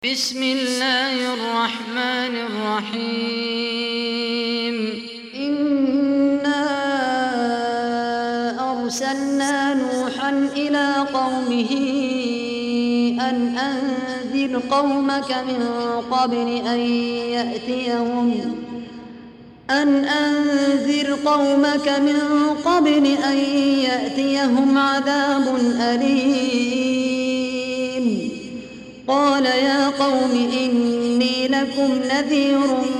بسم الله الرحمن الرحيم إنا أرسلنا نوحا إلى قومه أن أنذر قومك من قبل أن يأتيهم عذاب أليم. قال يا قوم إني لكم نذير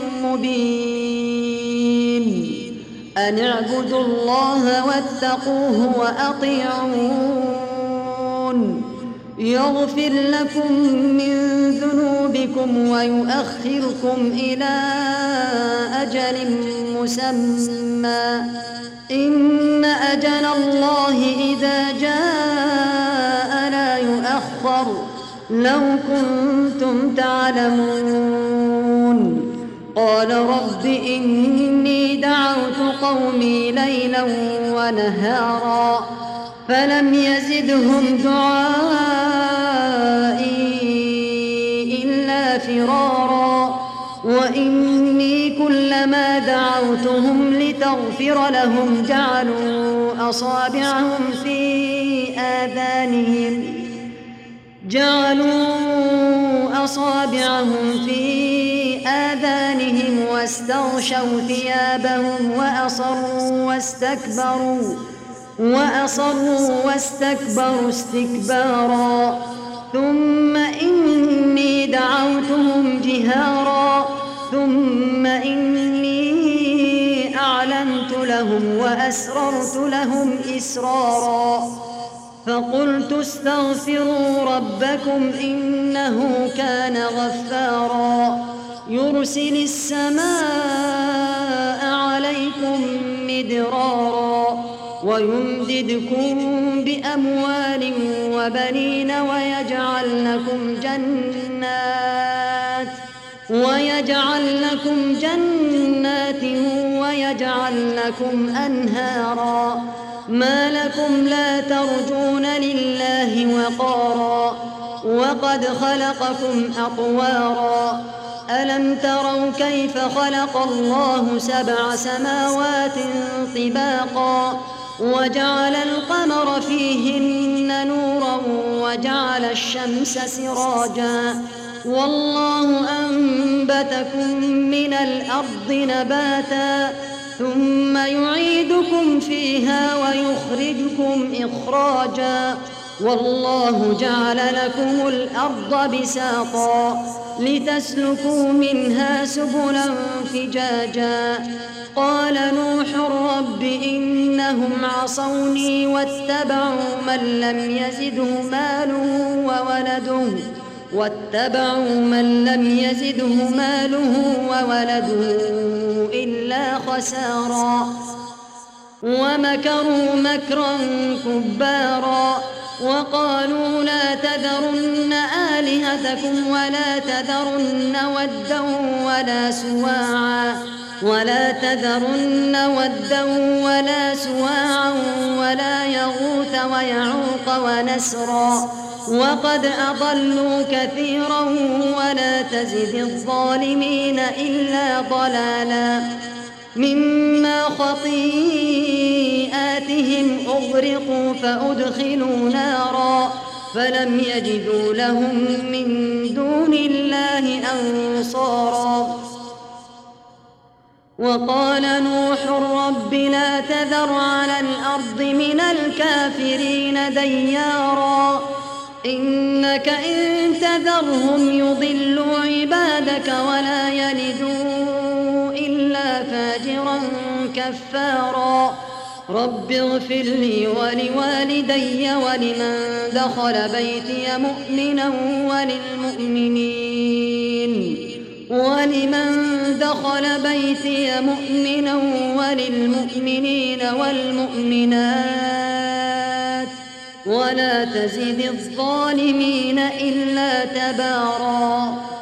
مبين أن اعبدوا الله واتقوه وأطيعون يغفر لكم من ذنوبكم ويؤخركم إلى أجل مسمى إن أجل الله إذا جاء لا يؤخر لو كنتم تعلمون. قال رب إني دعوت قومي ليلا ونهارا فلم يزدهم دعائي إلا فرارا وإني كلما دعوتهم لتغفر لهم جعلوا أصابعهم في آذانهم واستغشوا ثيابهم وأصروا واستكبروا استكبارا. ثم إني دعوتهم جهارا ثم إني أعلنت لهم وأسررت لهم إسرارا. فقلت استغفروا ربكم إنه كان غفارا يرسل السماء عليكم مدرارا ويمددكم بأموال وبنين ويجعل لكم جنات ويجعل لكم أنهارا. ما لكم لا ترجون لله وقارا وقد خلقكم أطوارا. ألم تروا كيف خلق الله 7 سماوات طباقا وجعل القمر فيهن نورا وجعل الشمس سراجا والله أنبتكم من الأرض نباتا ثم يعيدكم فيها ويخرجكم إخراجا والله جعل لكم الأرض بساطا لتسلكوا منها سبلا فجاجا. قال نوح رب إنهم عصوني واتبعوا من لم يزده ماله وولده إلا خسارا ومكروا مكرا كبارا وقالوا لا تذرن آلهتكم ولا تذرن ودا ولا سواعا ولا يغوث ويعوق ونسرا وقد أضلوا كثيرا ولا تزد الظالمين إلا ضلالا. مما خطيئاتهم أغرقوا فأدخلوا نارا فلم يجدوا لهم من دون الله أنصارا. وقال نوح رب لا تذر على الأرض من الكافرين ديارا إنك إن تذرهم يضلوا عبادك ولا يلدوا إلا فاجرا كفارا. رب اغفر لي ولوالدي ولمن دخل بيتي مؤمنا وللمؤمنين والمؤمنات ولا تزد الظالمين إلا تبارا.